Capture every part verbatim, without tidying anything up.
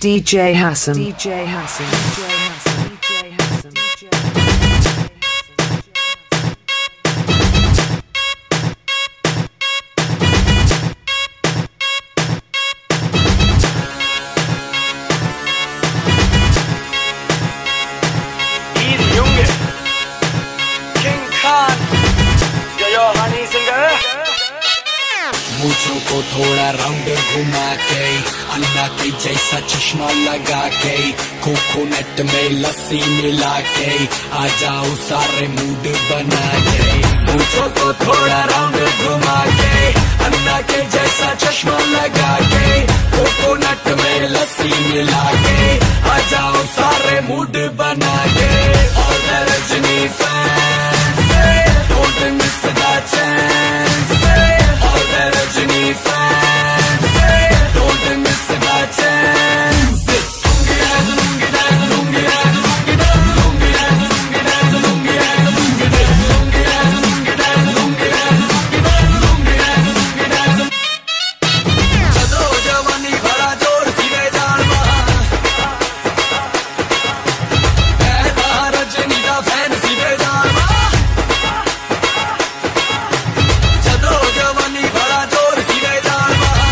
D J Hassan. D J Hassan. D J Hassan. D J Hassan. D J Hassan. मूंछों को थोड़ा round घुमा के अन्ना के जैसा चश्मा लगा के कोकोनट में लस्सी मिला के आ जाओ सारे मूड बना के। मूंछों को थोड़ा राउंड घुमा के अन्ना के जैसा चश्मा लगा के कोकोनट में लस्सी मिला के आ जाओ सारे मूड बना के। और Rajini fans don't miss the chance. Rajini fans, don't miss the chance. चलो जवानी भरा जोर सीधे जान रजनी का फैन सीधे जान चलो जवानी भरा जोर सीधे जान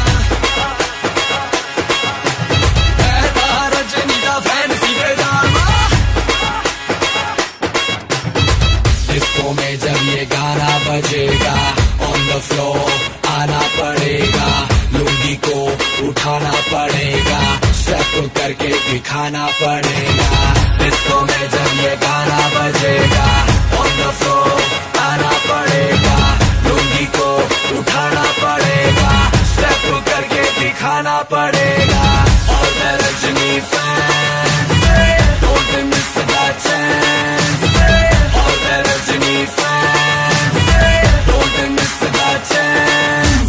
रजनी का फैन सीधे जान। डिस्को में जब ये गाना बजेगा ऑन द फ्लोर आना पड़ेगा, लुंगी को उठाना पड़ेगा, स्टेप करके दिखाना पड़ेगा। डिस्को में जब ये गाना बजेगा ऑन द फ्लोर आना पड़ेगा, लुंगी को उठाना पड़ेगा, स्टेप करके दिखाना पड़ेगा। और मैं Rajini fans don't miss the chance. और मैं Rajini fans don't miss the chance.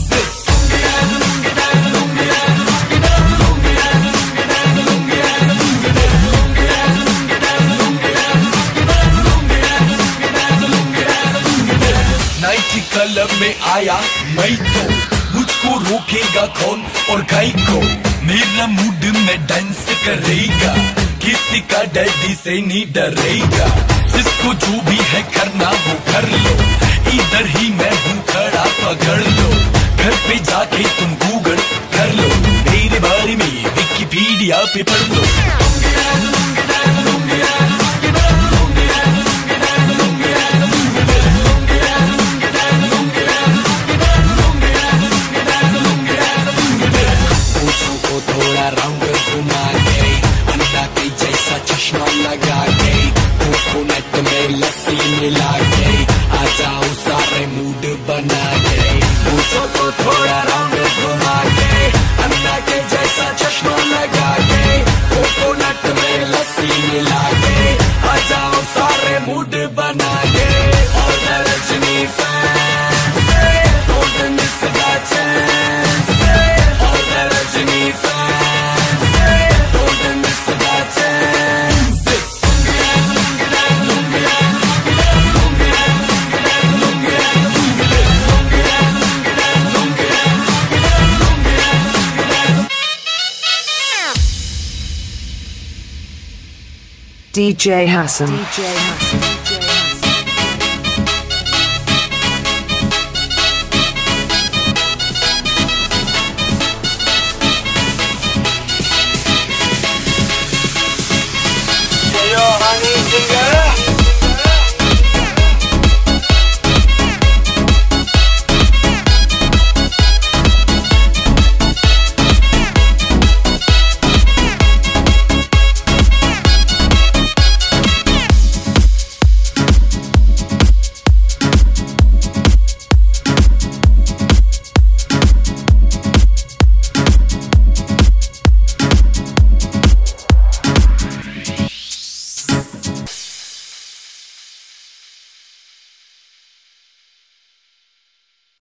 Night club में आया मैं तो मुझको रोकेगा कौन और गाय को। मेरा मूड में डांस करेगा, किसी का डैडी से नहीं डरेगा। जिसको जो भी है करना वो कर लो, इधर ही मैं हूँ खड़ा पकड़ लो। घर पे जाके तुम गूगल कर लो, मेरे बारे में विकिपीडिया पे पढ़ लो। थोड़ा राउंड घुमा के अन्ना के जैसा चश्मा लगा के कोकोनट में लस्सी मिला के आ जाओ सारे मूड बना के। मूंछों को थोड़ा राउंड घुमा के अन्ना के जैसा चश्मा लगा के कोकोनट में लस्सी मिला के आ जाओ सारे मूड बना के। और Rajini fans don't miss the chance. और Rajini fans don't miss the chance. D J Hassan. D J Hassan.